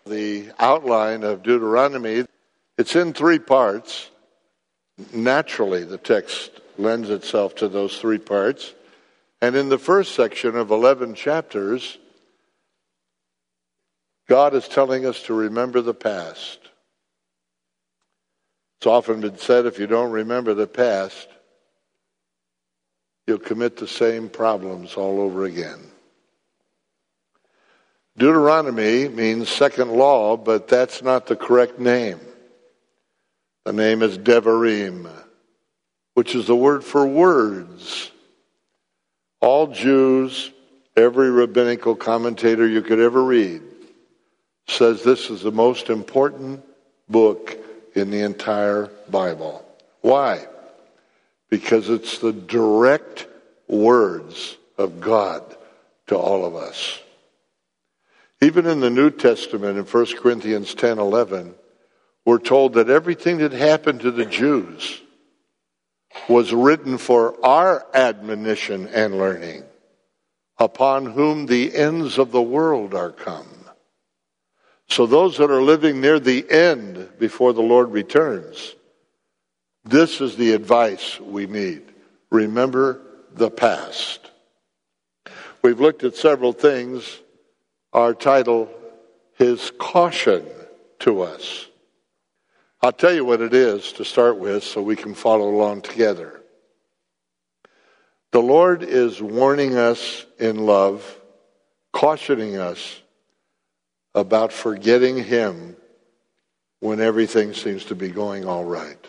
the outline of Deuteronomy. It's in three parts. Naturally, the text lends itself to those three parts. And in the first section of 11 chapters, God is telling us to remember the past. It's often been said, if you don't remember the past, you'll commit the same problems all over again. Deuteronomy means second law, but that's not the correct name. The name is Devarim, which is the word for words. All Jews, every rabbinical commentator you could ever read, says this is the most important book in the entire Bible. Why? Because it's the direct words of God to all of us. Even in the New Testament, in 1 Corinthians 10:11, we're told that everything that happened to the Jews was written for our admonition and learning, upon whom the ends of the world are come. So those that are living near the end before the Lord returns, this is the advice we need. Remember the past. We've looked at several things. Our title is Caution to Us. I'll tell you what it is to start with so we can follow along together. The Lord is warning us in love, cautioning us about forgetting Him when everything seems to be going all right.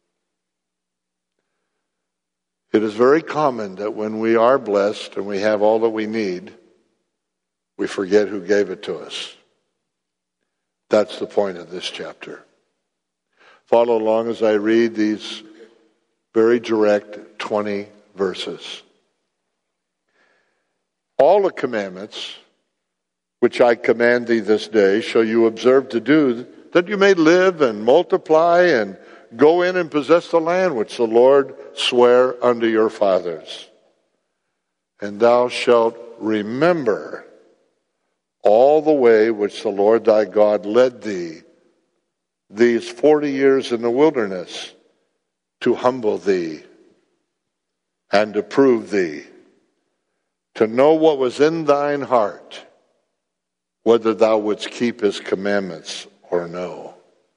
It is very common that when we are blessed and we have all that we need, we forget who gave it to us. That's the point of this chapter. Follow along as I read these very direct 20 verses. All the commandments which I command thee this day shall you observe to do, that you may live and multiply and go in and possess the land which the Lord sware unto your fathers. And thou shalt remember all the way which the Lord thy God led thee these 40 years in the wilderness, to humble thee and to prove thee, to know what was in thine heart, whether thou wouldst keep his commandments or no.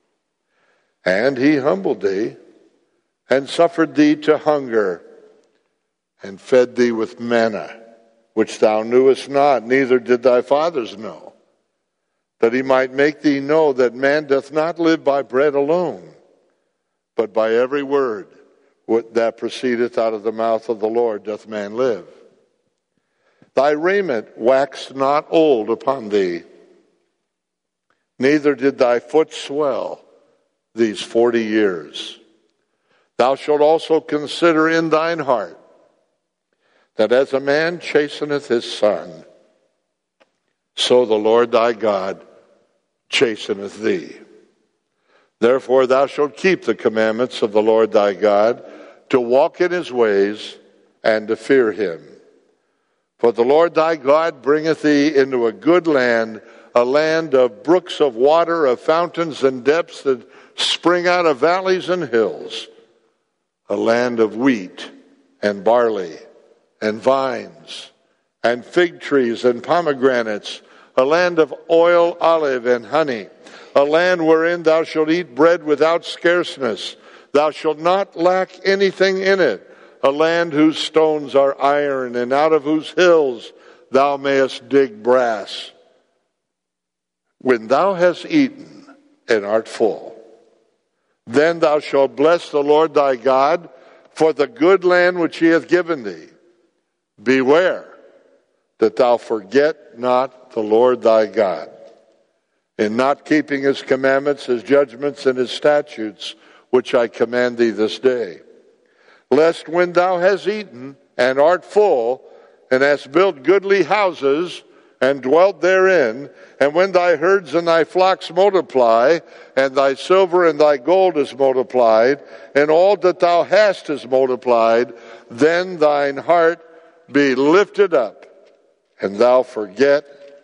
And he humbled thee and suffered thee to hunger and fed thee with manna, which thou knewest not, neither did thy fathers know, that he might make thee know that man doth not live by bread alone, but by every word that proceedeth out of the mouth of the Lord doth man live. Thy raiment waxed not old upon thee, neither did thy foot swell these 40 years. Thou shalt also consider in thine heart that as a man chasteneth his son, so the Lord thy God chasteneth thee. Therefore thou shalt keep the commandments of the Lord thy God, to walk in his ways and to fear him. For the Lord thy God bringeth thee into a good land, a land of brooks of water, of fountains and depths that spring out of valleys and hills, a land of wheat and barley and vines and fig trees and pomegranates, a land of oil, olive, and honey, a land wherein thou shalt eat bread without scarceness. Thou shalt not lack anything in it, a land whose stones are iron, and out of whose hills thou mayest dig brass. When thou hast eaten and art full, then thou shalt bless the Lord thy God for the good land which he hath given thee. Beware that thou forget not the Lord thy God, in not keeping his commandments, his judgments, and his statutes, which I command thee this day. Lest when thou hast eaten and art full, and hast built goodly houses, and dwelt therein, and when thy herds and thy flocks multiply, and thy silver and thy gold is multiplied, and all that thou hast is multiplied, then thine heart be lifted up, and thou forget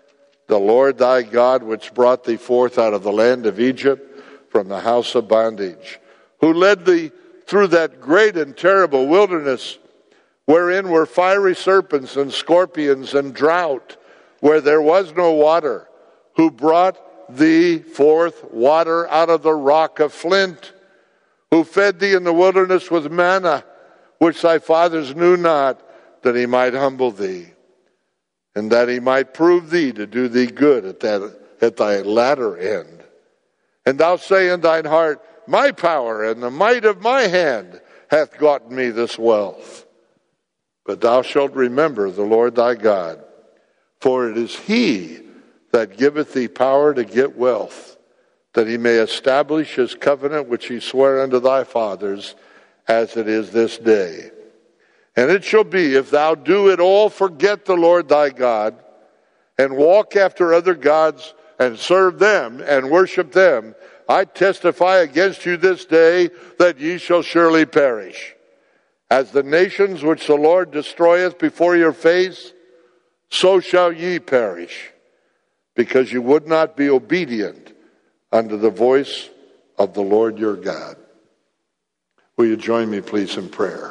the Lord thy God, which brought thee forth out of the land of Egypt from the house of bondage, who led thee through that great and terrible wilderness, wherein were fiery serpents and scorpions and drought, where there was no water, who brought thee forth water out of the rock of flint, who fed thee in the wilderness with manna, which thy fathers knew not, that he might humble thee, and that he might prove thee to do thee good at thy latter end. And thou say in thine heart, my power and the might of my hand hath gotten me this wealth. But thou shalt remember the Lord thy God, for it is he that giveth thee power to get wealth, that he may establish his covenant which he sware unto thy fathers, as it is this day. And it shall be, if thou do at all forget the Lord thy God, and walk after other gods, and serve them, and worship them, I testify against you this day that ye shall surely perish. As the nations which the Lord destroyeth before your face, so shall ye perish, because you would not be obedient unto the voice of the Lord your God. Will you join me, please, in prayer?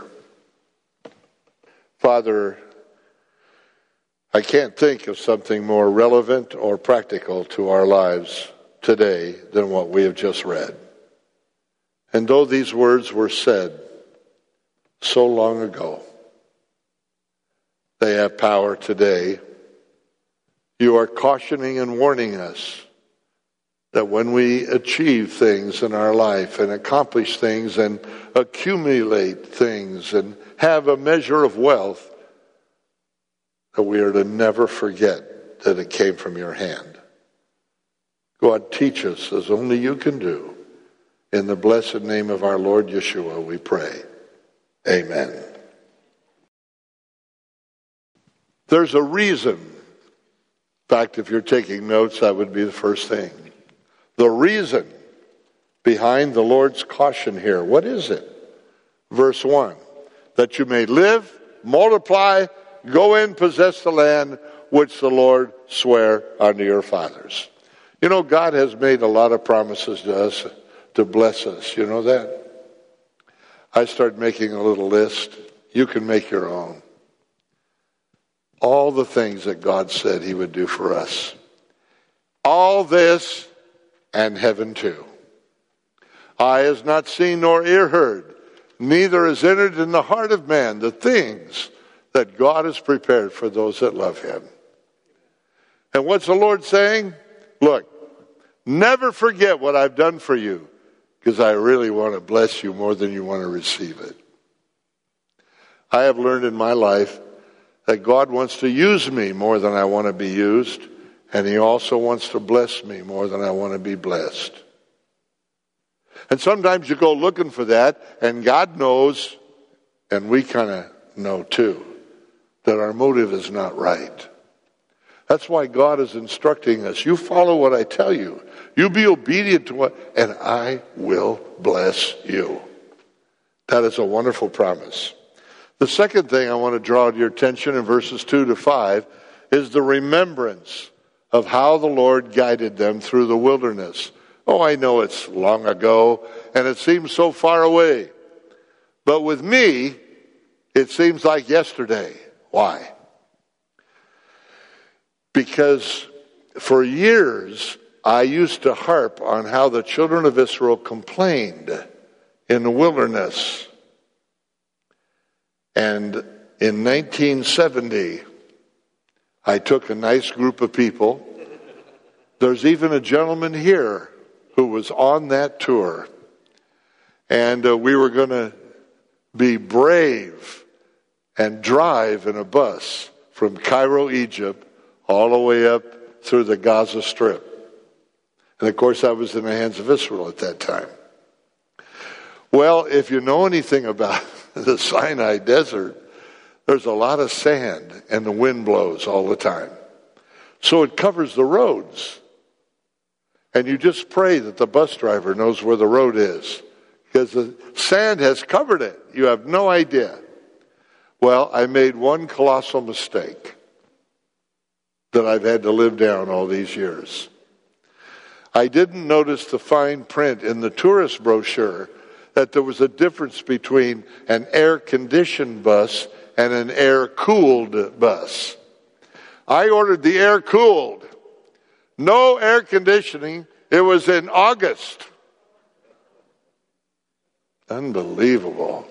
Father, I can't think of something more relevant or practical to our lives today than what we have just read. And though these words were said so long ago, they have power today. You are cautioning and warning us that when we achieve things in our life and accomplish things and accumulate things and have a measure of wealth, that we are to never forget that it came from your hand. God, teach us as only you can do. In the blessed name of our Lord Yeshua, we pray. Amen. There's a reason. In fact, if you're taking notes, that would be the first thing. The reason behind the Lord's caution here, what is it? Verse 1, that you may live, multiply, go in, possess the land which the Lord sware unto your fathers. You know, God has made a lot of promises to us to bless us. You know that? I start making a little list. You can make your own. All the things that God said he would do for us. All this and heaven too. Eye has not seen nor ear heard, neither has entered in the heart of man the things that God has prepared for those that love him. And what's the Lord saying? Look, never forget what I've done for you, because I really want to bless you more than you want to receive it. I have learned in my life that God wants to use me more than I want to be used, and he also wants to bless me more than I want to be blessed. And sometimes you go looking for that, and God knows, and we kind of know too, that our motive is not right. That's why God is instructing us. You follow what I tell you. You be obedient to what, and I will bless you. That is a wonderful promise. The second thing I want to draw to your attention in verses 2 to 5 is the remembrance of how the Lord guided them through the wilderness. Oh, I know it's long ago, and it seems so far away. But with me, it seems like yesterday. Why? Because for years, I used to harp on how the children of Israel complained in the wilderness. And in 1970, I took a nice group of people. There's even a gentleman here who was on that tour. And we were going to be brave and drive in a bus from Cairo, Egypt, all the way up through the Gaza Strip. And of course, I was in the hands of Israel at that time. Well, if you know anything about the Sinai Desert, there's a lot of sand and the wind blows all the time. So it covers the roads. And you just pray that the bus driver knows where the road is, because the sand has covered it. You have no idea. Well, I made one colossal mistake. that I've had to live down all these years. I didn't notice the fine print in the tourist brochure that there was a difference between an air-conditioned bus and an air-cooled bus. I ordered the air-cooled. No air conditioning. It was in August. Unbelievable.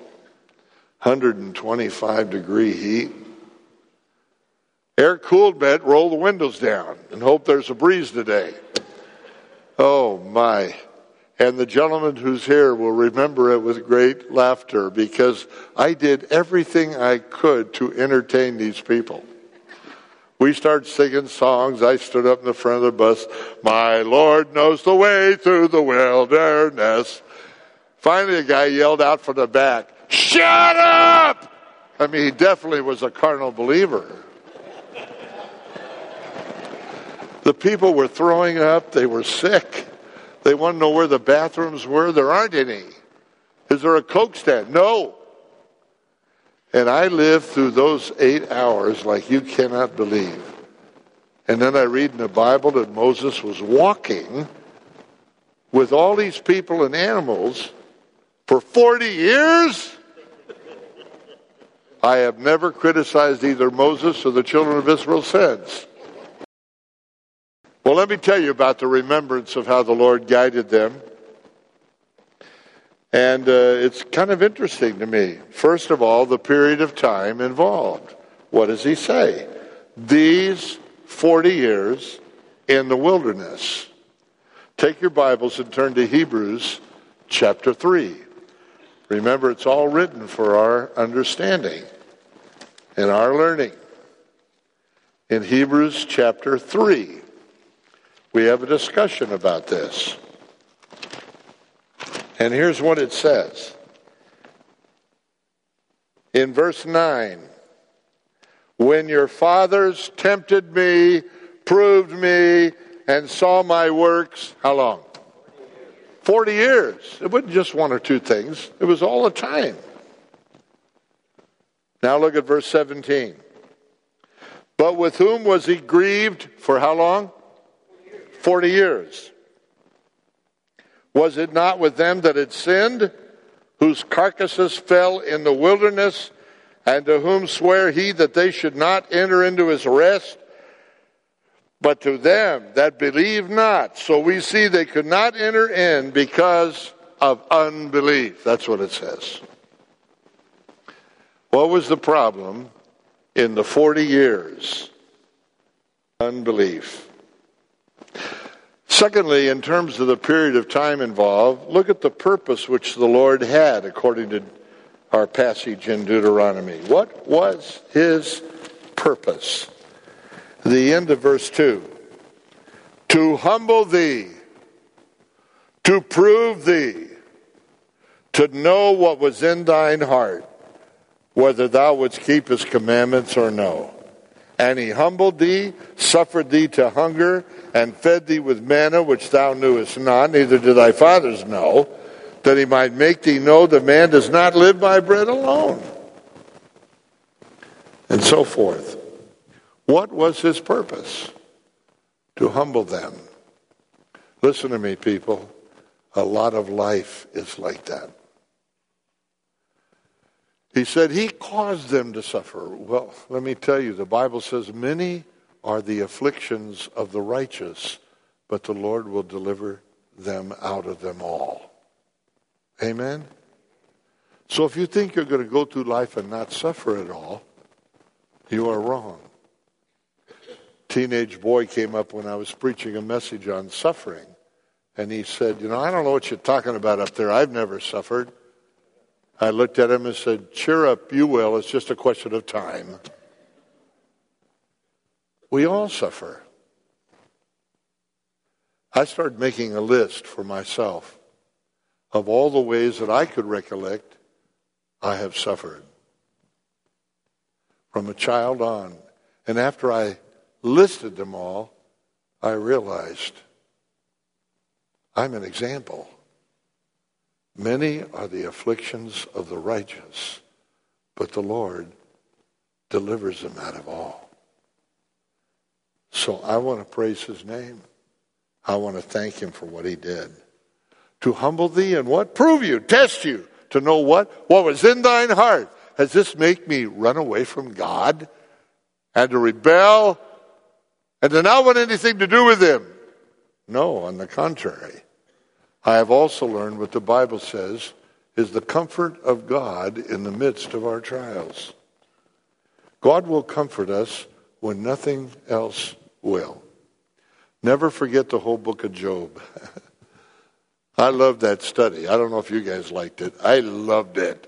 125-degree heat. Air-cooled meant roll the windows down and hope there's a breeze today. Oh, my. And the gentleman who's here will remember it with great laughter because I did everything I could to entertain these people. We started singing songs. I stood up in the front of the bus. My Lord knows the way through the wilderness. Finally, a guy yelled out from the back, "Shut up!" I mean, he definitely was a carnal believer. The people were throwing up. They were sick. They wanted to know where the bathrooms were. There aren't any. Is there a Coke stand? No. And I lived through those 8 hours like you cannot believe. And then I read in the Bible that Moses was walking with all these people and animals for 40 years. I have never criticized either Moses or the children of Israel since. Well, let me tell you about the remembrance of how the Lord guided them. And it's kind of interesting to me. First of all, the period of time involved. What does he say? These 40 years in the wilderness. Take your Bibles and turn to Hebrews chapter 3. Remember, it's all written for our understanding and our learning. In Hebrews chapter 3, we have a discussion about this. And here's what it says. In verse 9, when your fathers tempted me, proved me, and saw my works, how long? 40 years. It wasn't just one or two things. It was all the time. Now look at verse 17. But with whom was he grieved for how long? 40 years. Was it not with them that had sinned, whose carcasses fell in the wilderness, and to whom sware he that they should not enter into his rest? But to them that believe not. So we see they could not enter in because of unbelief. That's what it says. What was the problem in the 40 years? Unbelief. Secondly, in terms of the period of time involved, look at the purpose which the Lord had according to our passage in Deuteronomy. What was his purpose? The end of verse 2. To humble thee, to prove thee, to know what was in thine heart, whether thou wouldst keep his commandments or no. And he humbled thee, suffered thee to hunger, and fed thee with manna which thou knewest not, neither did thy fathers know, that he might make thee know that man does not live by bread alone. And so forth. What was his purpose? To humble them. Listen to me, people. A lot of life is like that. He said he caused them to suffer. Well, let me tell you, the Bible says many are the afflictions of the righteous, but the Lord will deliver them out of them all. Amen? So if you think you're going to go through life and not suffer at all, you are wrong. Teenage boy came up when I was preaching a message on suffering, and he said, I don't know what you're talking about up there. I've never suffered. I looked at him and said, cheer up, you will. It's just a question of time. We all suffer. I started making a list for myself of all the ways that I could recollect I have suffered. From a child on. And after I listed them all, I realized I'm an example. Many are the afflictions of the righteous, but the Lord delivers them out of all. So I want to praise his name. I want to thank him for what he did. To humble thee and what? Prove you, test you, to know what? What was in thine heart. Has this make me run away from God and to rebel and to not want anything to do with him? No, on the contrary. I have also learned what the Bible says is the comfort of God in the midst of our trials. God will comfort us when nothing else will. Never forget the whole book of Job. I loved that study. I don't know if you guys liked it. I loved it.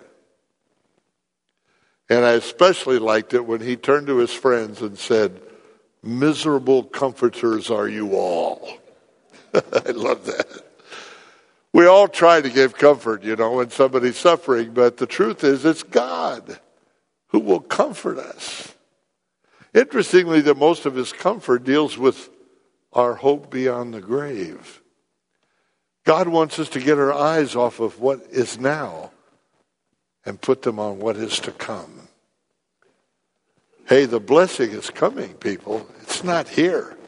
And I especially liked it when he turned to his friends and said, miserable comforters are you all. I love that. We all try to give comfort, when somebody's suffering, but the truth is it's God who will comfort us. Interestingly, that most of his comfort deals with our hope beyond the grave. God wants us to get our eyes off of what is now and put them on what is to come. Hey, the blessing is coming, people. It's not here.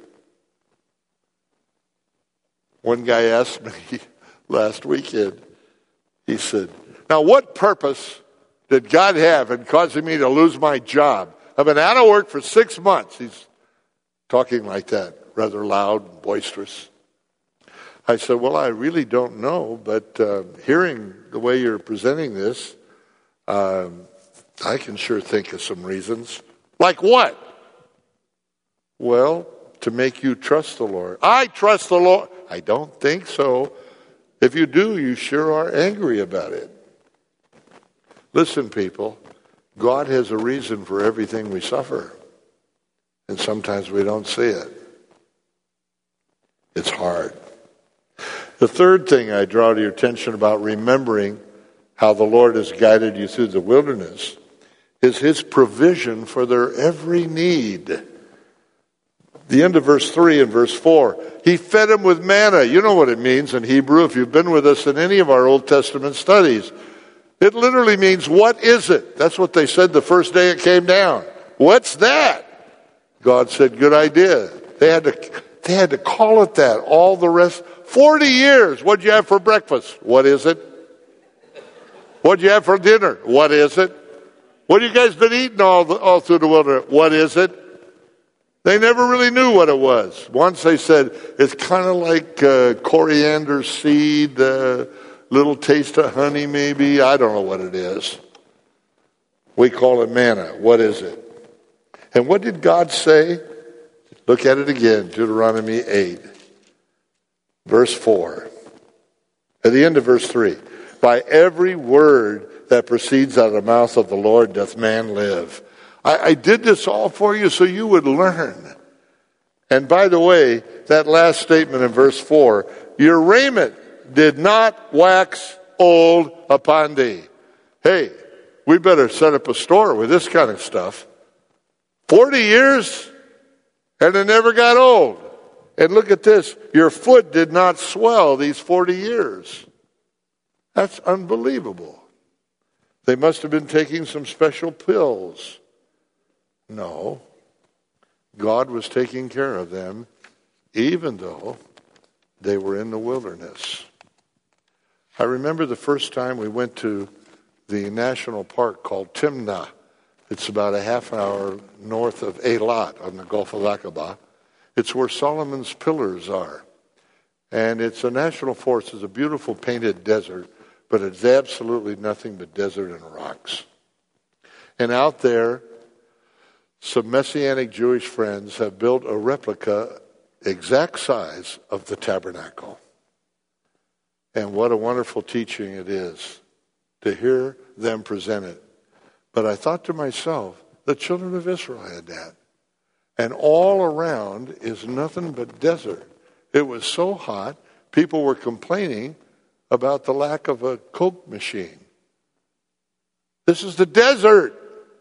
One guy asked me last weekend, he said, now what purpose did God have in causing me to lose my job? I've been out of work for 6 months. He's talking like that, rather loud and boisterous. I said, well, I really don't know, but hearing the way you're presenting this, I can sure think of some reasons. Like what? Well, to make you trust the Lord. I trust the Lord. I don't think so. If you do, you sure are angry about it. Listen, people, God has a reason for everything we suffer. And sometimes we don't see it. It's hard. The third thing I draw to your attention about remembering how the Lord has guided you through the wilderness is his provision for their every need. The end of verse 3 and verse 4, he fed them with manna. You know what it means in Hebrew if you've been with us in any of our Old Testament studies. It literally means, what is it? That's what they said the first day it came down. What's that? God said, good idea. They had to call it that. All the rest, 40 years. What'd you have for breakfast? What is it? What'd you have for dinner? What is it? What have you guys been eating all through the wilderness? What is it? They never really knew what it was. Once they said, it's kind of like coriander seed, little taste of honey maybe. I don't know what it is. We call it manna. What is it? And what did God say? Look at it again, Deuteronomy 8, verse 4. At the end of verse 3. By every word that proceeds out of the mouth of the Lord doth man live. I did this all for you so you would learn. And by the way, that last statement in verse 4, your raiment did not wax old upon thee. Hey, we better set up a store with this kind of stuff. 40 years and it never got old. And look at this, your foot did not swell these 40 years. That's unbelievable. They must have been taking some special pills. No, God was taking care of them even though they were in the wilderness. I remember the first time we went to the national park called Timnah. It's about a half hour north of Eilat on the Gulf of Aqaba. It's where Solomon's Pillars are. And it's a national forest. It's a beautiful painted desert, but it's absolutely nothing but desert and rocks. And out there, some Messianic Jewish friends have built a replica exact size of the tabernacle. And what a wonderful teaching it is to hear them present it. But I thought to myself, the children of Israel had that. And all around is nothing but desert. It was so hot, people were complaining about the lack of a Coke machine. This is the desert.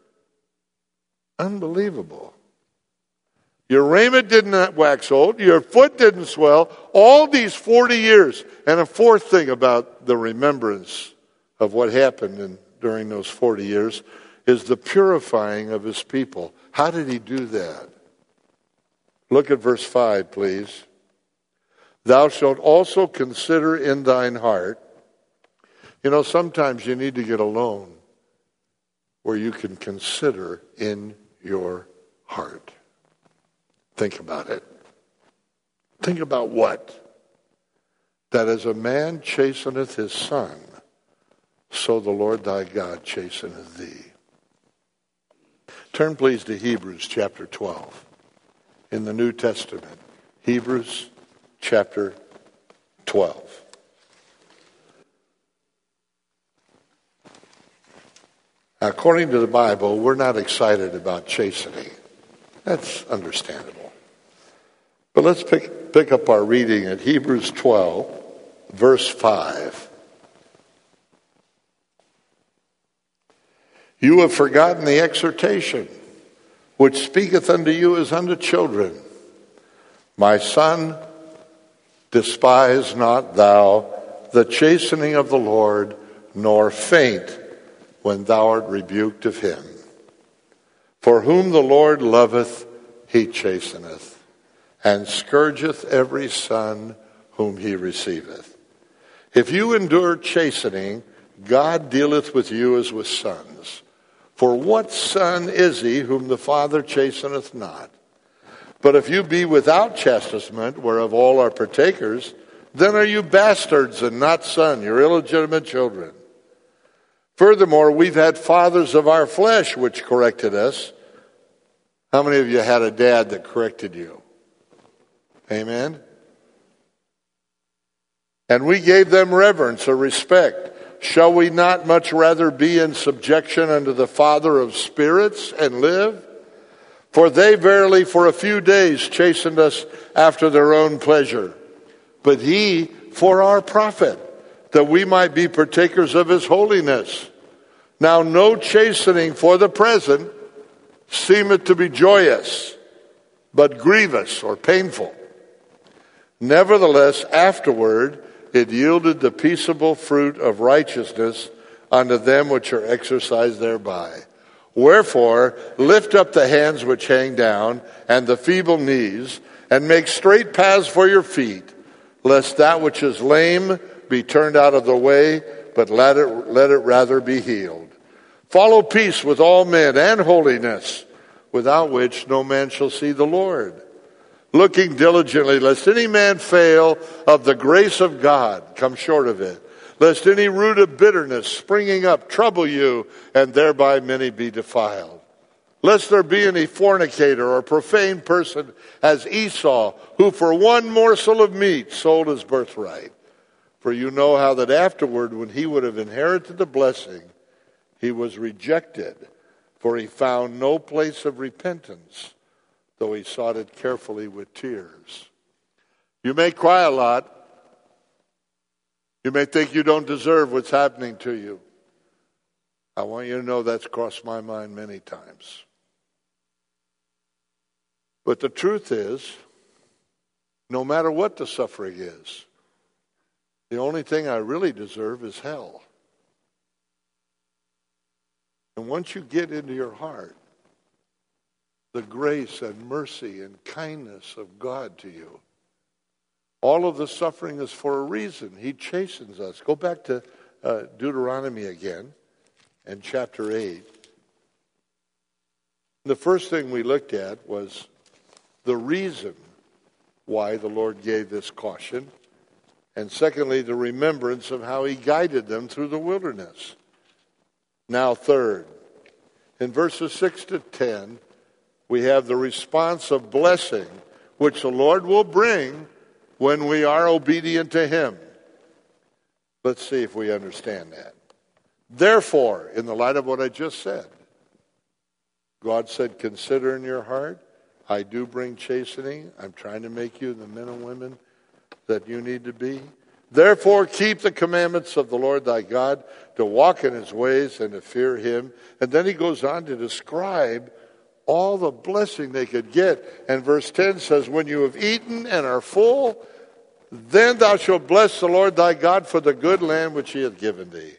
Unbelievable. Your raiment did not wax old. Your foot didn't swell. All these 40 years. And a fourth thing about the remembrance of what happened during those 40 years is the purifying of his people. How did he do that? Look at verse 5, please. Thou shalt also consider in thine heart. You know, sometimes you need to get alone where you can consider in your heart. Think about it. Think about what? That as a man chasteneth his son, so the Lord thy God chasteneth thee. Turn please to Hebrews chapter 12 in the New Testament. Hebrews chapter 12. According to the Bible, we're not excited about chastening. That's understandable. But let's pick up our reading at Hebrews 12, verse 5. You have forgotten the exhortation, which speaketh unto you as unto children. My son, despise not thou the chastening of the Lord, nor faint when thou art rebuked of him. For whom the Lord loveth, he chasteneth, and scourgeth every son whom he receiveth. If you endure chastening, God dealeth with you as with sons. For what son is he whom the Father chasteneth not? But if you be without chastisement, whereof all are partakers, then are you bastards and not sons, you're illegitimate children. Furthermore, we've had fathers of our flesh which corrected us. How many of you had a dad that corrected you? Amen? And we gave them reverence or respect. Shall we not much rather be in subjection unto the Father of spirits and live? For they verily for a few days chastened us after their own pleasure. But he for our profit, that we might be partakers of his holiness. Now no chastening for the present seemeth to be joyous, but grievous or painful. Nevertheless, afterward it yielded the peaceable fruit of righteousness unto them which are exercised thereby. Wherefore, lift up the hands which hang down, and the feeble knees, and make straight paths for your feet, lest that which is lame be turned out of the way, but let it rather be healed. Follow peace with all men and holiness, without which no man shall see the Lord. Looking diligently, lest any man fail of the grace of God, come short of it, lest any root of bitterness springing up trouble you, and thereby many be defiled. Lest there be any fornicator or profane person as Esau, who for one morsel of meat sold his birthright. For you know how that afterward, when he would have inherited the blessing, he was rejected, for he found no place of repentance, though he sought it carefully with tears. You may cry a lot. You may think you don't deserve what's happening to you. I want you to know that's crossed my mind many times. But the truth is, no matter what the suffering is, the only thing I really deserve is hell. And once you get into your heart the grace and mercy and kindness of God to you, all of the suffering is for a reason. He chastens us. Go back to Deuteronomy again and chapter 8. The first thing we looked at was the reason why the Lord gave this caution. And secondly, the remembrance of how he guided them through the wilderness. Now third, in verses 6 to 10, we have the response of blessing, which the Lord will bring when we are obedient to him. Let's see if we understand that. Therefore, in the light of what I just said, God said, consider in your heart, I do bring chastening. I'm trying to make you the men and women that you need to be. Therefore, keep the commandments of the Lord thy God, to walk in his ways and to fear him. And then he goes on to describe all the blessing they could get. And verse 10 says, when you have eaten and are full, then thou shalt bless the Lord thy God for the good land which he hath given thee.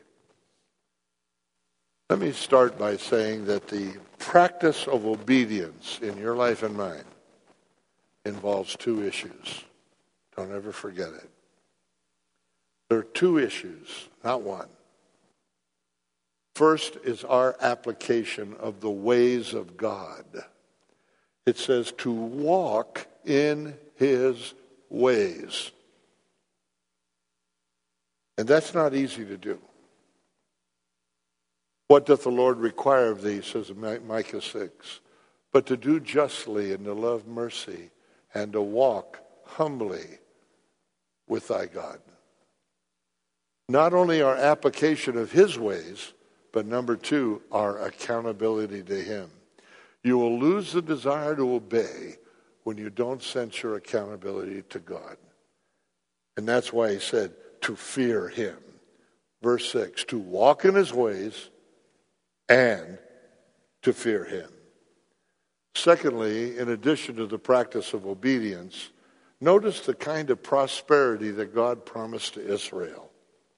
Let me start by saying that the practice of obedience in your life and mine involves two issues. Don't ever forget it. There are two issues, not one. First is our application of the ways of God. It says to walk in his ways. And that's not easy to do. What doth the Lord require of thee, says Micah 6, but to do justly and to love mercy and to walk humbly with thy God. Not only our application of his ways, but number two, our accountability to him. You will lose the desire to obey when you don't sense your accountability to God. And that's why he said to fear him. Verse 6, to walk in his ways and to fear him. Secondly, in addition to the practice of obedience, notice the kind of prosperity that God promised to Israel.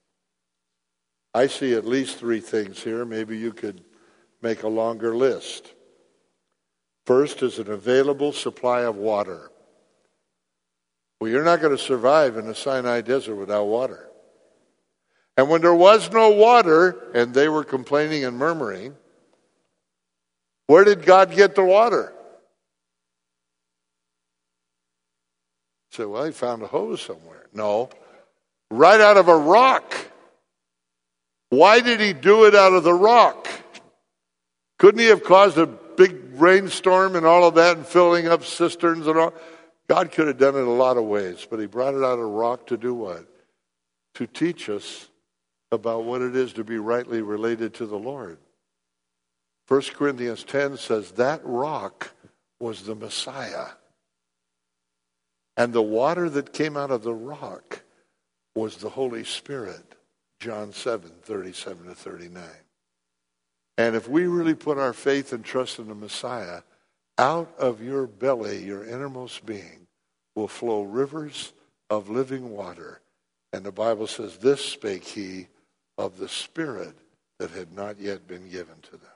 I see at least three things here. Maybe you could make a longer list. First is an available supply of water. Well, you're not going to survive in the Sinai Desert without water. And when there was no water, and they were complaining and murmuring, where did God get the water? So, well, he found a hose somewhere. No, right out of a rock. Why did he do it out of the rock? Couldn't he have caused a big rainstorm and all of that and filling up cisterns and all? God could have done it a lot of ways, but he brought it out of a rock to do what? To teach us about what it is to be rightly related to the Lord. 1 Corinthians 10 says that rock was the Messiah. And the water that came out of the rock was the Holy Spirit. John 7:37-39. And if we really put our faith and trust in the Messiah, out of your belly, your innermost being, will flow rivers of living water. And the Bible says, this spake he of the Spirit that had not yet been given to them.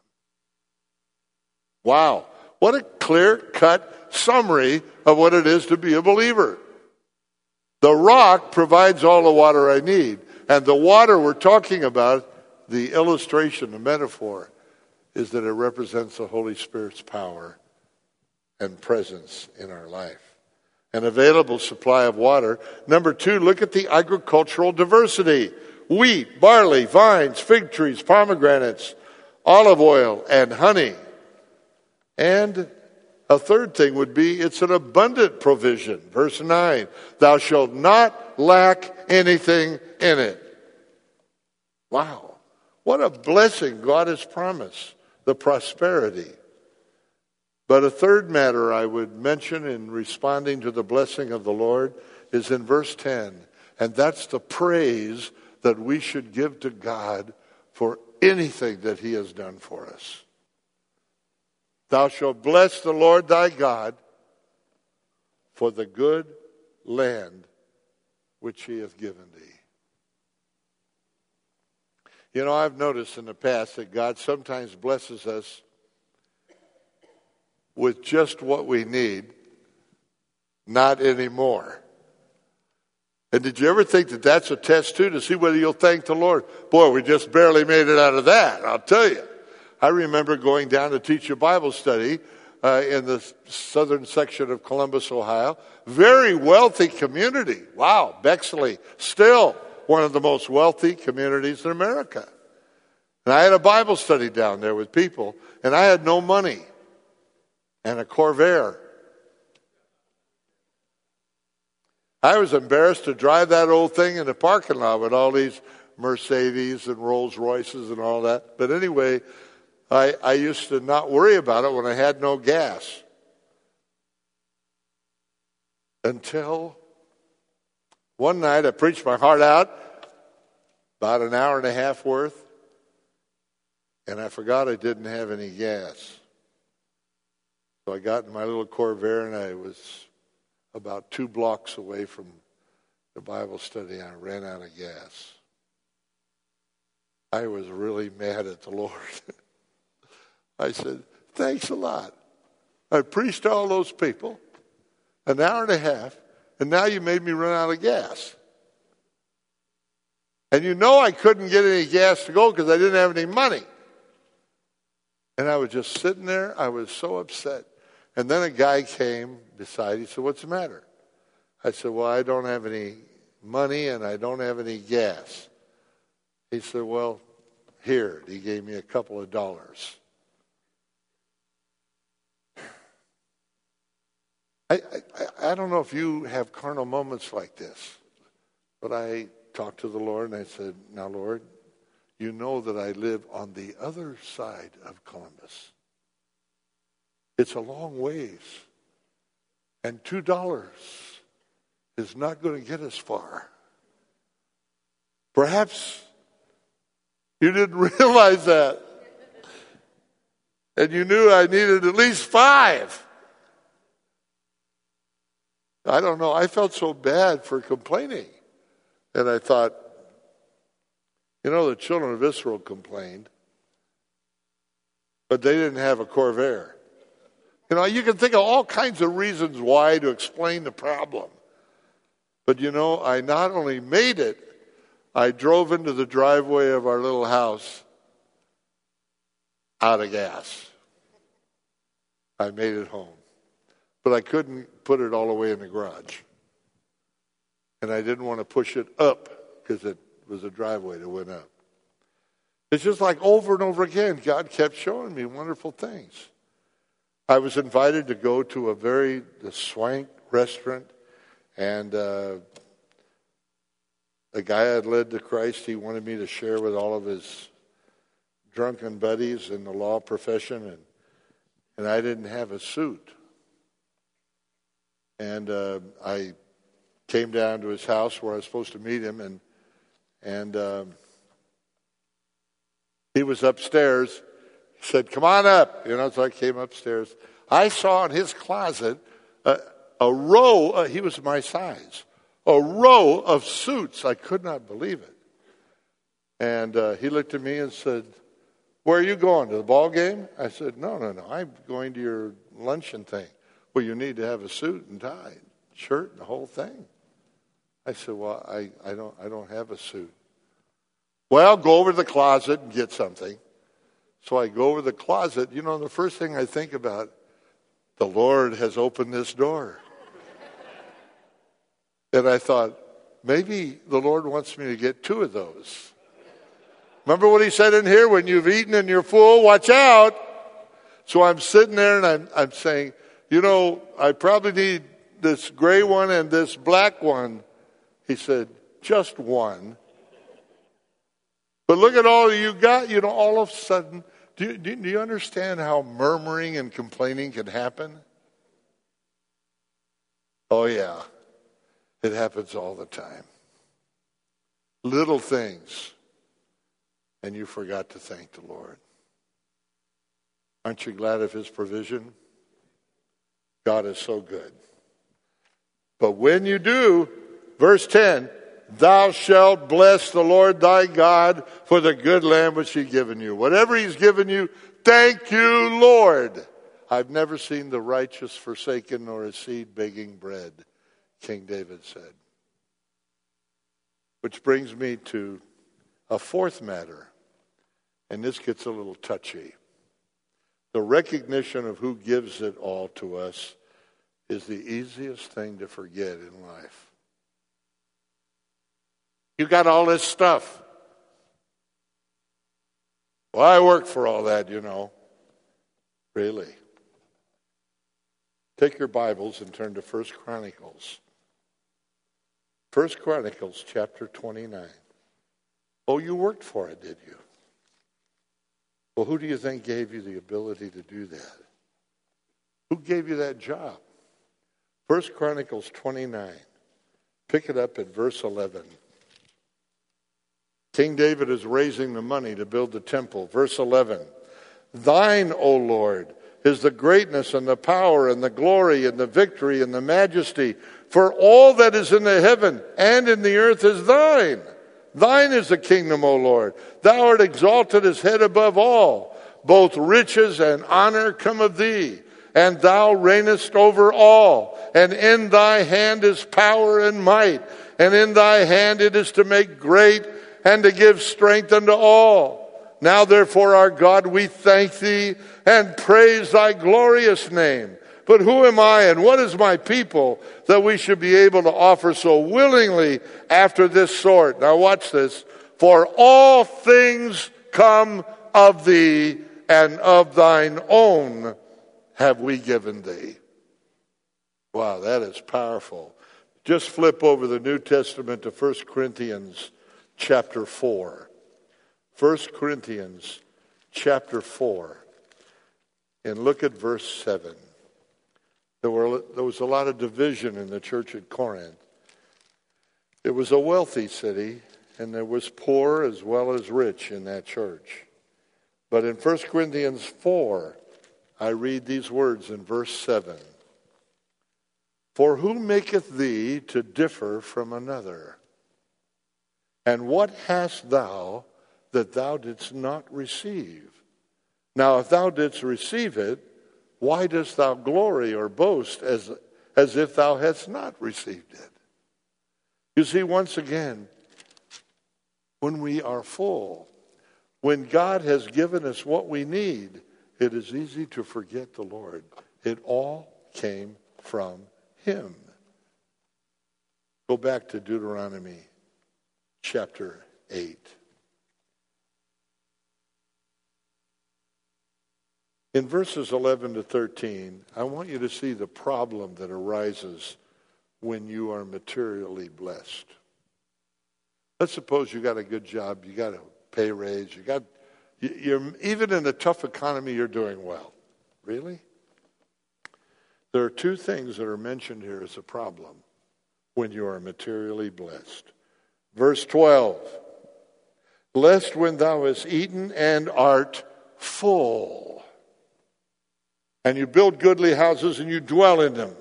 Wow, what a clear-cut summary of what it is to be a believer. The rock provides all the water I need. And the water we're talking about, the illustration, the metaphor, is that it represents the Holy Spirit's power and presence in our life. An available supply of water. Number two, look at the agricultural diversity. Wheat, barley, vines, fig trees, pomegranates, olive oil, and honey. And a third thing would be it's an abundant provision. Verse 9, thou shalt not lack anything in it. Wow, what a blessing God has promised, the prosperity. But a third matter I would mention in responding to the blessing of the Lord is in verse 10, and that's the praise that we should give to God for anything that he has done for us. Thou shalt bless the Lord thy God for the good land which he hath given thee. You know, I've noticed in the past that God sometimes blesses us with just what we need, not anymore. And did you ever think that that's a test too, to see whether you'll thank the Lord? Boy, we just barely made it out of that, I'll tell you. I remember going down to teach a Bible study in the southern section of Columbus, Ohio. Very wealthy community. Wow, Bexley, still one of the most wealthy communities in America. And I had a Bible study down there with people, and I had no money and a Corvair. I was embarrassed to drive that old thing in the parking lot with all these Mercedes and Rolls Royces and all that. But anyway, I used to not worry about it when I had no gas. Until one night I preached my heart out, about an hour and a half worth, and I forgot I didn't have any gas. So I got in my little Corvair, and I was about 2 blocks away from the Bible study, and I ran out of gas. I was really mad at the Lord. I said, thanks a lot. I preached to all those people. an hour and a half, and now you made me run out of gas. And you know I couldn't get any gas to go because I didn't have any money. And I was just sitting there. I was so upset. And then a guy came beside. He said, "What's the matter?" I said, "Well, I don't have any money and I don't have any gas." He said, "Well, here." He gave me a couple of dollars. I don't know if you have carnal moments like this, but I talked to the Lord and I said, "Now, Lord, you know that I live on the other side of Columbus. It's a long ways. And $2 is not going to get us far. Perhaps you didn't realize that. And you knew I needed at least 5. I don't know. I felt so bad for complaining. And I thought, the children of Israel complained, but they didn't have a Corvair. You can think of all kinds of reasons why to explain the problem. But I not only made it, I drove into the driveway of our little house out of gas. I made it home. But I couldn't put it all the way in the garage. And I didn't want to push it up because it was a driveway that went up. It's just like over and over again, God kept showing me wonderful things. I was invited to go to the swank restaurant, and a guy I had led to Christ, he wanted me to share with all of his drunken buddies in the law profession, and I didn't have a suit. And I came down to his house where I was supposed to meet him, and he was upstairs. He said, "Come on up." So I came upstairs. I saw in his closet a row, he was my size, a row of suits. I could not believe it. And he looked at me and said, "Where are you going, to the ball game?" I said, No, I'm going to your luncheon thing. "Well, you need to have a suit and tie, shirt, and the whole thing." I said, "Well, I don't have a suit." "Well, go over to the closet and get something." So I go over to the closet. The first thing I think about, the Lord has opened this door. And I thought, maybe the Lord wants me to get 2 of those. Remember what he said in here? When you've eaten and you're full, watch out. So I'm sitting there and I'm saying, I probably need this gray one and this black one. He said, "Just one. But look at all you got." All of a sudden, do you understand how murmuring and complaining can happen? Oh, yeah. It happens all the time. Little things. And you forgot to thank the Lord. Aren't you glad of his provision? God is so good. But when you do, verse 10, "Thou shalt bless the Lord thy God for the good land which he's given you." Whatever he's given you, thank you, Lord. "I've never seen the righteous forsaken nor his seed begging bread," King David said. Which brings me to a fourth matter, and this gets a little touchy. The recognition of who gives it all to us is the easiest thing to forget in life. You got all this stuff. Well, I work for all that, Really? Take your Bibles and turn to 1 Chronicles. 1 Chronicles chapter 29. Oh, you worked for it, did you? Well, who do you think gave you the ability to do that? Who gave you that job? 1 Chronicles 29. Pick it up at verse 11. King David is raising the money to build the temple. Verse 11. "Thine, O Lord, is the greatness and the power and the glory and the victory and the majesty. For all that is in the heaven and in the earth is thine. Thine is the kingdom, O Lord. Thou art exalted as head above all. Both riches and honor come of thee, and thou reignest over all. And in thy hand is power and might, and in thy hand it is to make great and to give strength unto all. Now therefore, our God, we thank thee and praise thy glorious name. But who am I and what is my people that we should be able to offer so willingly after this sort? Now watch this. For all things come of thee, and of thine own have we given thee. Wow, that is powerful. Just flip over the New Testament to 1 Corinthians chapter 4. 1 Corinthians chapter 4. And look at verse 7. There was a lot of division in the church at Corinth. It was a wealthy city, and there was poor as well as rich in that church. But in 1 Corinthians 4, I read these words in verse 7. For who maketh thee to differ from another? And what hast thou that thou didst not receive? Now if thou didst receive it, why dost thou glory or boast as if thou hadst not received it? You see, once again, when we are full, when God has given us what we need, it is easy to forget the Lord. It all came from him. Go back to Deuteronomy chapter 8. In verses 11 to 13, I want you to see the problem that arises when you are materially blessed. Let's suppose you got a good job, you got a pay raise, you're even in a tough economy, you're doing well. Really? There are two things that are mentioned here as a problem when you are materially blessed. Verse 12, blessed when thou hast eaten and art full, and you build goodly houses and you dwell in them.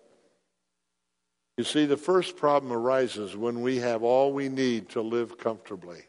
You see, the first problem arises when we have all we need to live comfortably.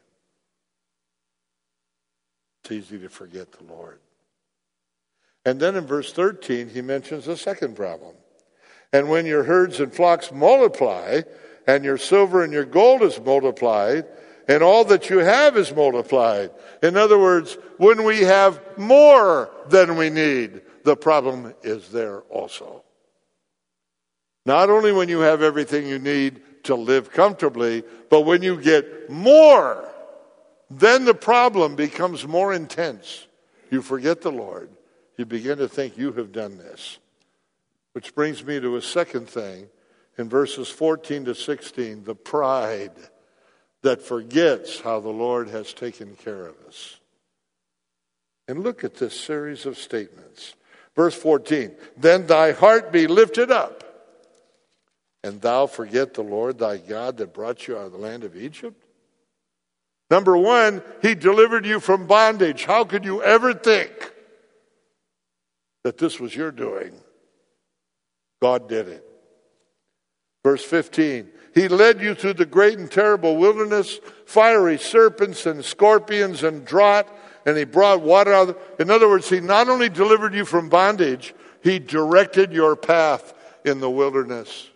It's easy to forget the Lord. And then in verse 13, he mentions a second problem. And when your herds and flocks multiply, and your silver and your gold is multiplied, and all that you have is multiplied. In other words, when we have more than we need, the problem is there also. Not only when you have everything you need to live comfortably, but when you get more, then the problem becomes more intense. You forget the Lord. You begin to think you have done this. Which brings me to a second thing. In verses 14 to 16, the pride that forgets how the Lord has taken care of us. And look at this series of statements. Verse 14, then thy heart be lifted up, and thou forget the Lord thy God that brought you out of the land of Egypt. Number one, he delivered you from bondage. How could you ever think that this was your doing? God did it. Verse 15, he led you through the great and terrible wilderness, fiery serpents and scorpions and drought, and he brought water out. In other words, he not only delivered you from bondage, he directed your path in the wilderness.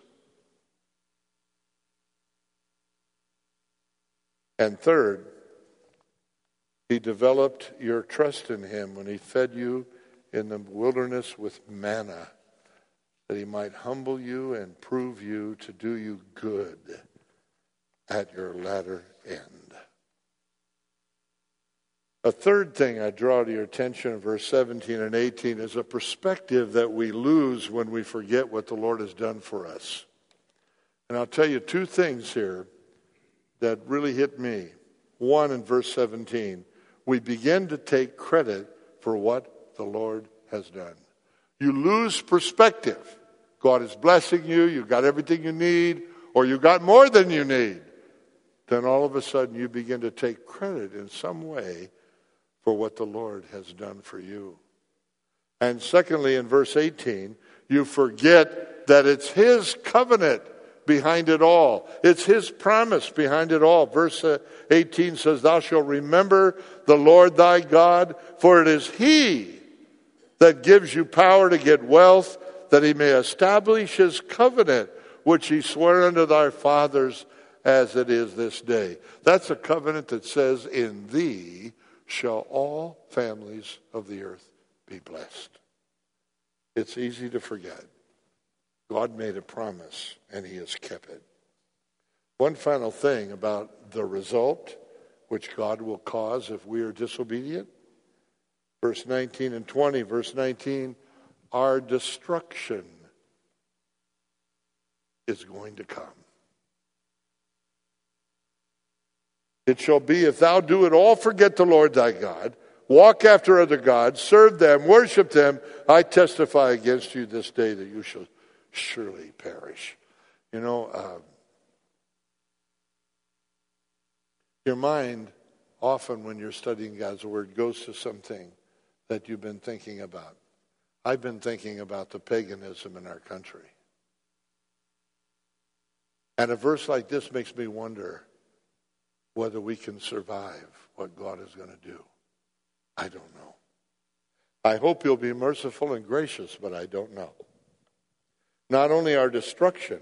And third, he developed your trust in him when he fed you in the wilderness with manna, that he might humble you and prove you to do you good at your latter end. A third thing I draw to your attention in verse 17 and 18 is a perspective that we lose when we forget what the Lord has done for us. And I'll tell you two things here that really hit me. One, in verse 17, we begin to take credit for what the Lord has done. You lose perspective. God is blessing you, you got everything you need, or you got more than you need. Then all of a sudden you begin to take credit in some way for what the Lord has done for you. And secondly, in verse 18, you forget that it's his covenant behind it all. It's his promise behind it all. Verse 18 says, thou shalt remember the Lord thy God, for it is he that gives you power to get wealth, that he may establish his covenant, which he swore unto thy fathers, as it is this day. That's a covenant that says, in thee shall all families of the earth be blessed. It's easy to forget. God made a promise, and he has kept it. One final thing about the result, which God will cause if we are disobedient. Verse 19 and 20. Verse 19, our destruction is going to come. It shall be, if thou do it all, forget the Lord thy God, walk after other gods, serve them, worship them, I testify against you this day that you shall surely perish. You know, your mind often when you're studying God's word goes to something that you've been thinking about. I've been thinking about the paganism in our country. And a verse like this makes me wonder whether we can survive what God is going to do. I don't know. I hope he'll be merciful and gracious, but I don't know. Not only our destruction,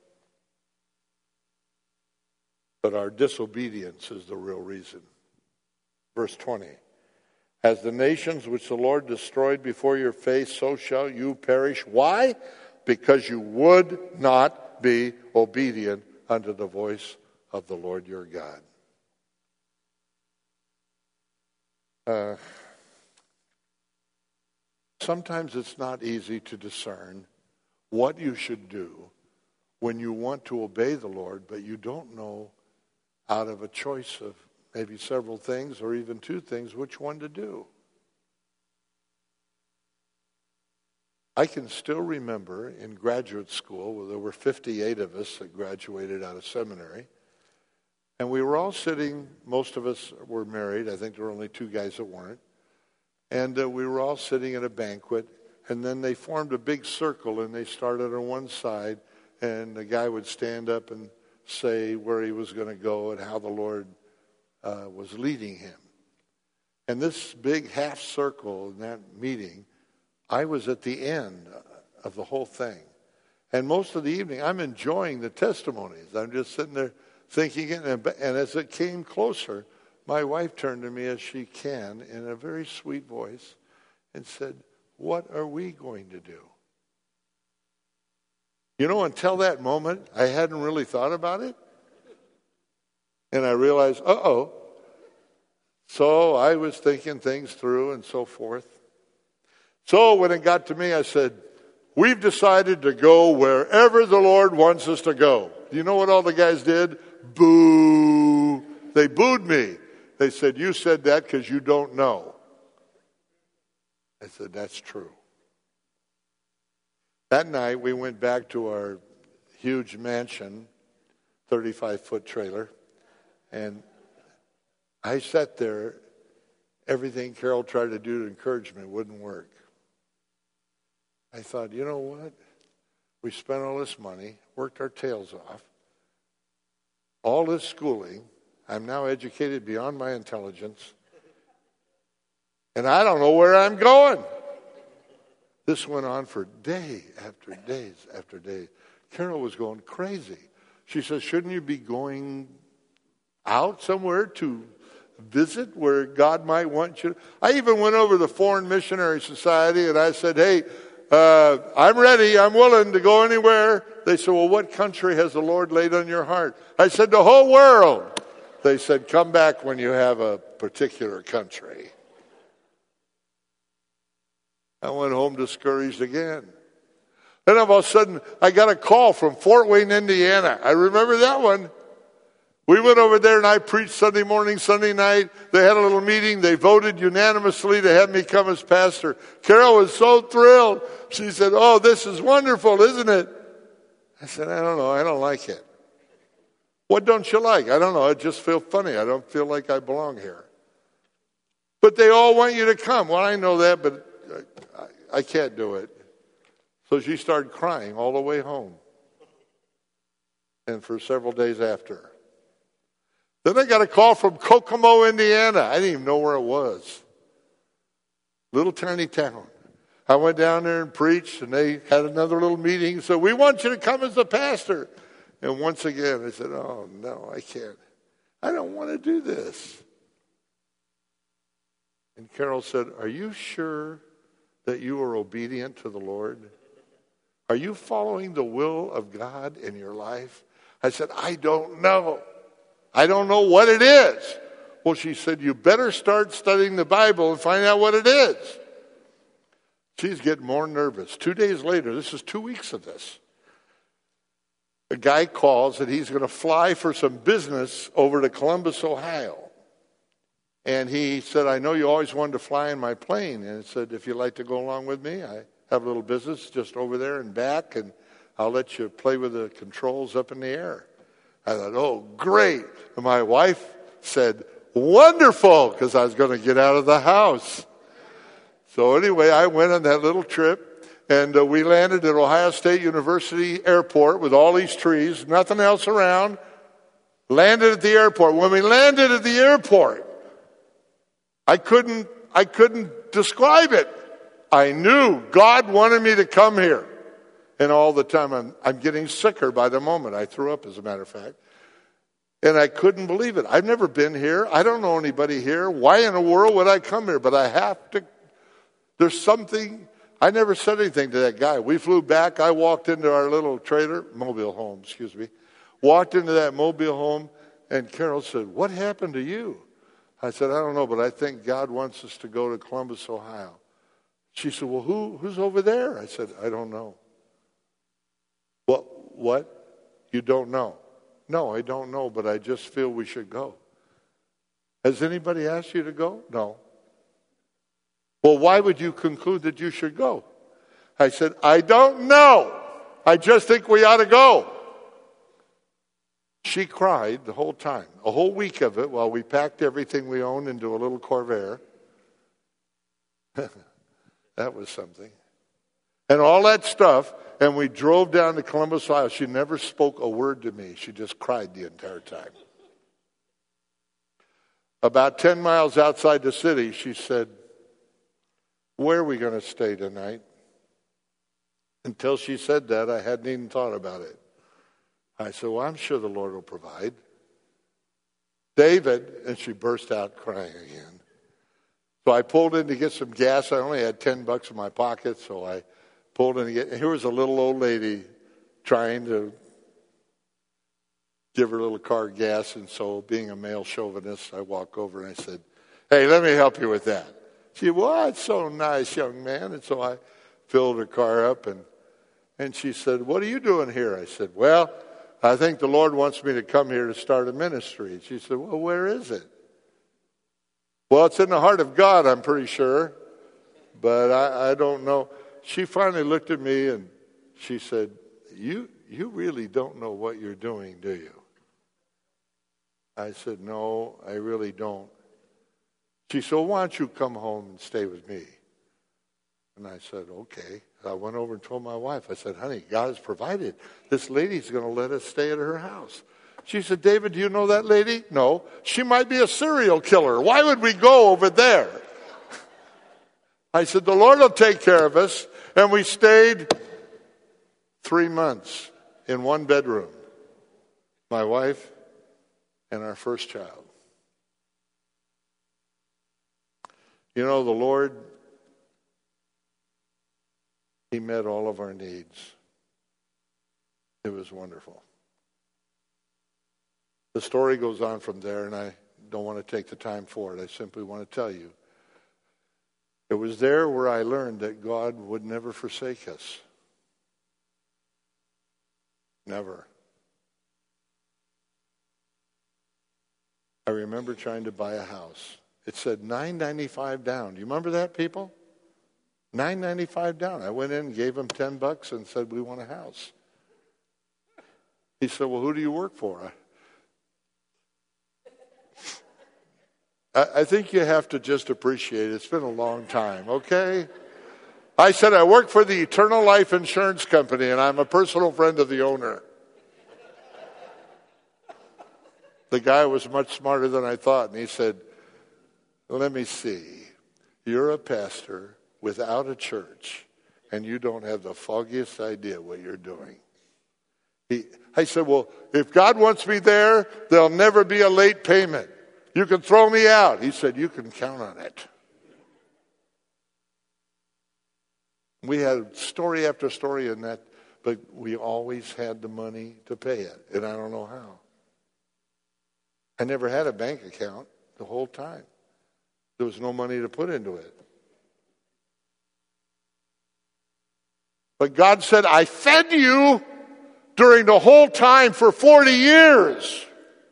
but our disobedience is the real reason. Verse 20. As the nations which the Lord destroyed before your face, so shall you perish. Why? Because you would not be obedient unto the voice of the Lord your God. Sometimes it's not easy to discern what you should do when you want to obey the Lord, but you don't know out of a choice of maybe several things or even two things which one to do. I can still remember in graduate school where there were 58 of us that graduated out of seminary. And we were all sitting, most of us were married. I think there were only two guys that weren't. And we were all sitting at a banquet. And then they formed a big circle and they started on one side. And the guy would stand up and say where he was going to go and how the Lord was leading him. And this big half circle in that meeting, I was at the end of the whole thing. And most of the evening, I'm enjoying the testimonies. I'm just sitting there thinking it. And as it came closer, my wife turned to me as she can in a very sweet voice and said, what are we going to do? You know, until that moment, I hadn't really thought about it. And I realized, uh-oh. So I was thinking things through and so forth. So when it got to me, I said, we've decided to go wherever the Lord wants us to go. Do you know what all the guys did? Boo. They booed me. They said, you said that because you don't know. I said, that's true. That night, we went back to our huge mansion, 35-foot trailer, and I sat there. Everything Carol tried to do to encourage me wouldn't work. I thought, you know what? We spent all this money, worked our tails off, all this schooling. I'm now educated beyond my intelligence, and I don't know where I'm going. This went on for day after days after days. Carol was going crazy. She says, shouldn't you be going out somewhere to visit where God might want you? I even went over to the Foreign Missionary Society and I said, hey, I'm ready. I'm willing to go anywhere. They said, well, what country has the Lord laid on your heart? I said, the whole world. They said, come back when you have a particular country. I went home discouraged again. Then all of a sudden, I got a call from Fort Wayne, Indiana. I remember that one. We went over there and I preached Sunday morning, Sunday night. They had a little meeting. They voted unanimously to have me come as pastor. Carol was so thrilled. She said, oh, this is wonderful, isn't it? I said, I don't know. I don't like it. What don't you like? I don't know. I just feel funny. I don't feel like I belong here. But they all want you to come. Well, I know that, but I can't do it. So she started crying all the way home. And for several days after. Then I got a call from Kokomo, Indiana. I didn't even know where it was. Little tiny town. I went down there and preached, and they had another little meeting. So we want you to come as a pastor. And once again, I said, oh, no, I can't. I don't want to do this. And Carol said, are you sure that you are obedient to the Lord? Are you following the will of God in your life? I said, I don't know. I don't know what it is. Well, she said, you better start studying the Bible and find out what it is. She's getting more nervous. 2 days later, this is 2 weeks of this. A guy calls and he's going to fly for some business over to Columbus, Ohio. And he said, I know you always wanted to fly in my plane. And he said, if you'd like to go along with me, I have a little business just over there and back, and I'll let you play with the controls up in the air. I thought, oh, great. And my wife said, wonderful, because I was going to get out of the house. So anyway, I went on that little trip. And we landed at Ohio State University Airport with all these trees, nothing else around. Landed at the airport. When we landed at the airport, I couldn't describe it. I knew God wanted me to come here. And all the time, I'm getting sicker by the moment. I threw up, as a matter of fact. And I couldn't believe it. I've never been here. I don't know anybody here. Why in the world would I come here? But I have to. There's something. I never said anything to that guy. We flew back. I walked into our little mobile home, Walked into that mobile home, and Carol said, what happened to you? I said, I don't know, but I think God wants us to go to Columbus, Ohio. She said, well, who's over there? I said, I don't know. What? You don't know? No, I don't know, but I just feel we should go. Has anybody asked you to go? No. Well, why would you conclude that you should go? I said, I don't know. I just think we ought to go. She cried the whole time, a whole week of it, while we packed everything we owned into a little Corvair. That was something. And all that stuff, and we drove down to Columbus, Ohio. She never spoke a word to me. She just cried the entire time. About 10 miles outside the city, she said, where are we going to stay tonight? Until she said that, I hadn't even thought about it. I said, well, I'm sure the Lord will provide. David, and she burst out crying again. So I pulled in to get some gas. I only had $10 in my pocket, so I pulled in to get, and here was a little old lady trying to give her little car gas, and so being a male chauvinist, I walk over and I said, hey, let me help you with that. She said, well, it's so nice, young man. And so I filled her car up, and she said, what are you doing here? I said, well, I think the Lord wants me to come here to start a ministry. She said, well, where is it? Well, it's in the heart of God, I'm pretty sure, but I don't know. She finally looked at me and she said, you really don't know what you're doing, do you? I said, no, I really don't. She said, well, why don't you come home and stay with me? And I said, okay. I went over and told my wife, I said, honey, God has provided. This lady's going to let us stay at her house. She said, David, do you know that lady? No. She might be a serial killer. Why would we go over there? I said, the Lord will take care of us. And we stayed 3 months in one bedroom. My wife and our first child. You know, the Lord, He met all of our needs. It was wonderful. The story goes on from there, and I don't want to take the time for it. I simply want to tell you. It was there where I learned that God would never forsake us. Never. I remember trying to buy a house. It said $9.95 down. Do you remember that, people? $9.95 down. I went in and gave him $10 and said, we want a house. He said, well, who do you work for? I think you have to just appreciate it. It's been a long time, okay? I said, I work for the Eternal Life Insurance Company, and I'm a personal friend of the owner. The guy was much smarter than I thought, and he said, let me see. You're a pastor. without a church, and you don't have the foggiest idea what you're doing. I said, well, if God wants me there, there'll never be a late payment. You can throw me out. He said, you can count on it. We had story after story in that, but we always had the money to pay it, and I don't know how. I never had a bank account the whole time. There was no money to put into it. But God said, I fed you during the whole time for 40 years.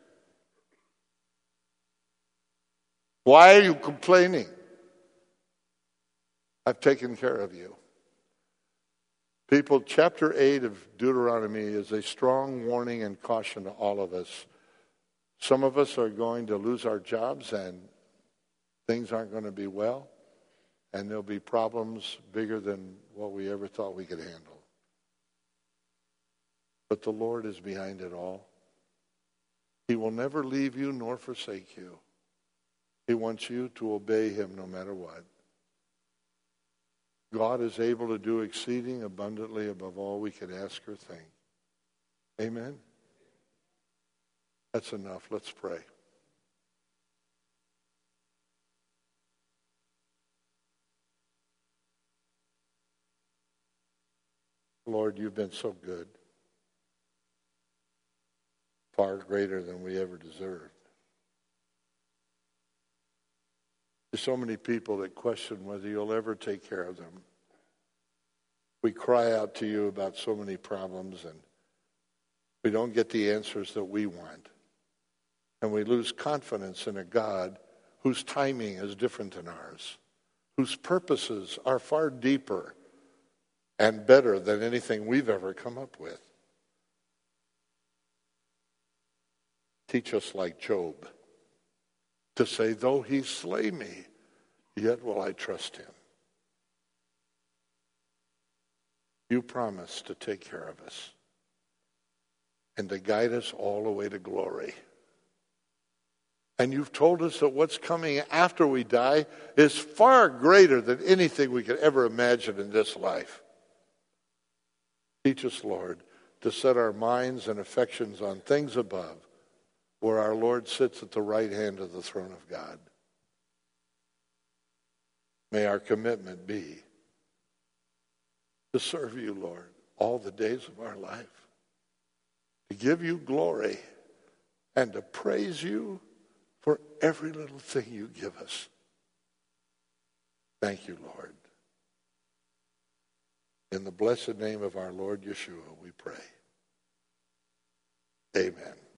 Why are you complaining? I've taken care of you. People, chapter 8 of Deuteronomy is a strong warning and caution to all of us. Some of us are going to lose our jobs and things aren't going to be well. And there'll be problems bigger than what we ever thought we could handle. But the Lord is behind it all. He will never leave you nor forsake you. He wants you to obey him no matter what. God is able to do exceeding abundantly above all we could ask or think. Amen? That's enough. Let's pray. Lord, you've been so good. Far greater than we ever deserved. There's so many people that question whether you'll ever take care of them. We cry out to you about so many problems and we don't get the answers that we want. And we lose confidence in a God whose timing is different than ours, whose purposes are far deeper and better than anything we've ever come up with. Teach us like Job to say, though he slay me, yet will I trust him. You promise to take care of us and to guide us all the way to glory. And you've told us that what's coming after we die is far greater than anything we could ever imagine in this life. Teach us, Lord, to set our minds and affections on things above, where our Lord sits at the right hand of the throne of God. May our commitment be to serve you, Lord, all the days of our life, to give you glory, and to praise you for every little thing you give us. Thank you, Lord. In the blessed name of our Lord Yeshua, we pray. Amen.